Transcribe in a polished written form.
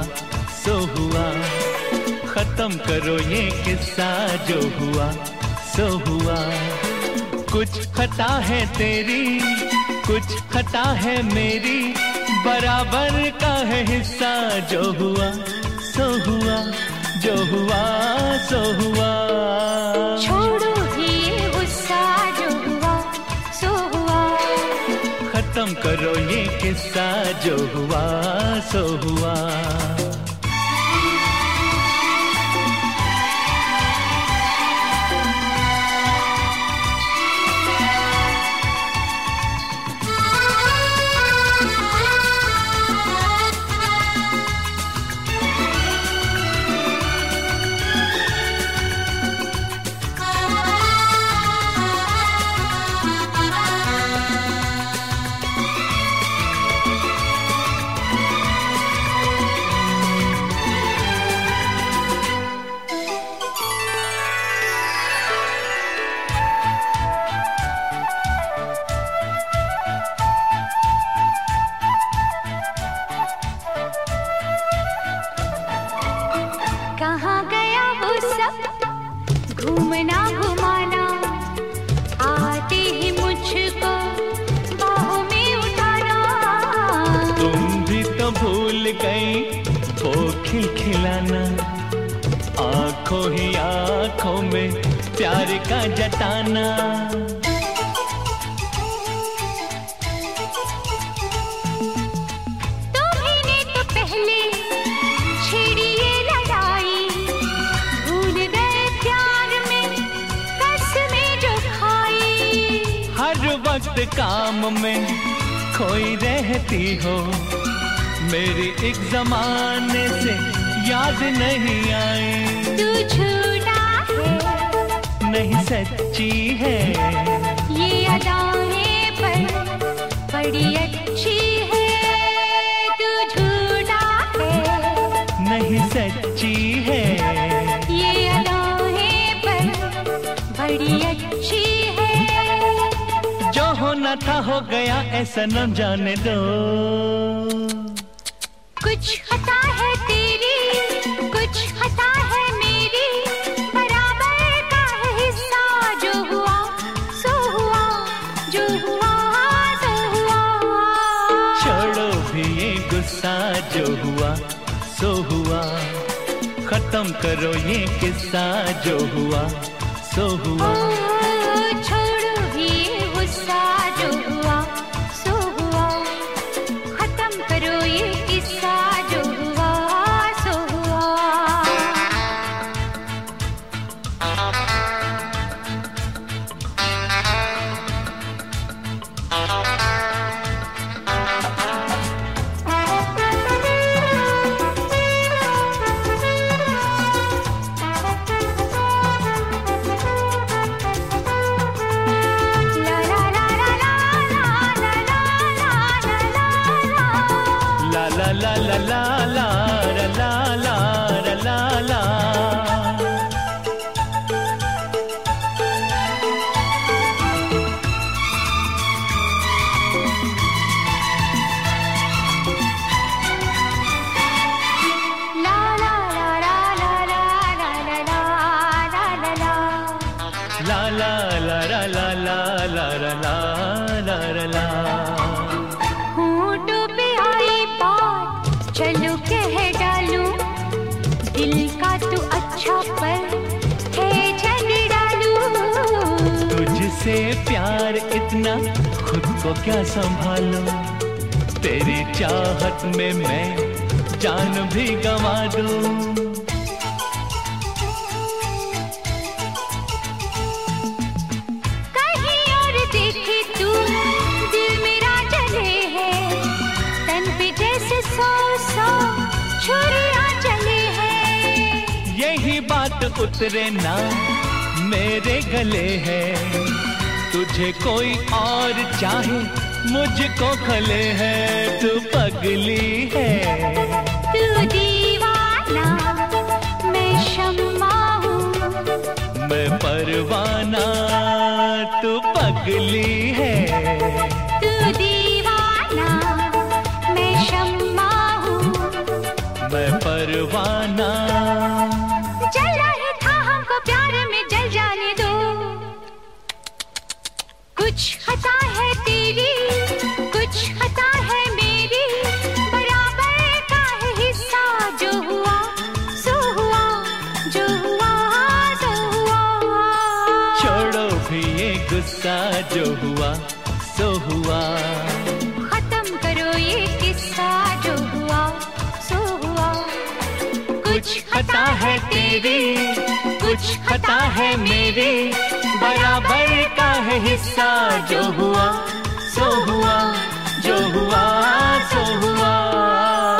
सो हुआ। खत्म करो ये किस्सा जो हुआ सो हुआ। कुछ खता है तेरी, कुछ खता है मेरी, बराबर का है हिस्सा जो हुआ सो हुआ, जो हुआ सो हुआ। छोड़ो ये गुस्सा जो हुआ सो हुआ। खत्म करो ये किस्सा जो हुआ सो हुआ। कहाँ गया वो सब घूमना घुमाना, आते ही मुझको बाहों में उठाना। तुम भी तो भूल गई वो खिलखिलाना, आंखों ही आंखों में प्यार का जताना। तुम्ही तो पहले छेड़ी ये लड़ाई, भूल गए प्यार में कसमें जो खाई। हर वक्त काम में खोई रहती हो, मेरी एक जमाने से याद नहीं आई। तू झूठा है नहीं सच्ची है, ये अदाएं पर बड़ी अच्छी है। तू झूठा है नहीं सच्ची है, ये अदाएं पर बड़ी अच्छी है। जो होना था हो गया ऐसा न जाने दो। कुछ खता है तेरी, कुछ खता है मेरी, बराबर का है हिस्सा जो हुआ सो हुआ, जो हुआ सो हुआ। छोड़ो भी ये गुस्सा जो हुआ सो हुआ। खत्म करो ये किस्सा जो हुआ सो हुआ। छोड़ो भी गुस्सा जो हुआ सो हुआ। खत्म करो ये किस्सा जो हुआ सो हुआ। ला ला ला ला ला ला ला ला ला ला। ला ला ला ला ला ला ला ला ला ला ला। होठों पे आई बात चलो कह डालूं, दिल का तू अच्छा पर है जग डालूं। तुझसे प्यार इतना खुद को क्या संभालूं, तेरी चाहत में मैं जान भी गंवा दूं। कहीं और देखे तू दिल मेरा जले है, तन पे जैसे सौ सौ छुरियां चले हैं। यही बात उतरे ना मेरे गले है, तुझे कोई और चाहे मुझको खले है। तू पगली है तू दीवाना मैं शम्मा हूँ, मैं परवाना। तू पगली है तू दीवाना मैं शम्मा हूँ, मैं कुछ खता है तेरी, कुछ खता है मेरी, बराबर का है हिस्सा, जो हुआ सो हुआ, जो हुआ सो हुआ। छोड़ो भी ये गुस्सा, जो हुआ सो हुआ। खत्म करो ये किस्सा, जो हुआ सो हुआ। कुछ खता है तेरी, कुछ खता है मेरी, बराबर का है हिस्सा, जो हुआ सो हुआ, जो हुआ सो हुआ।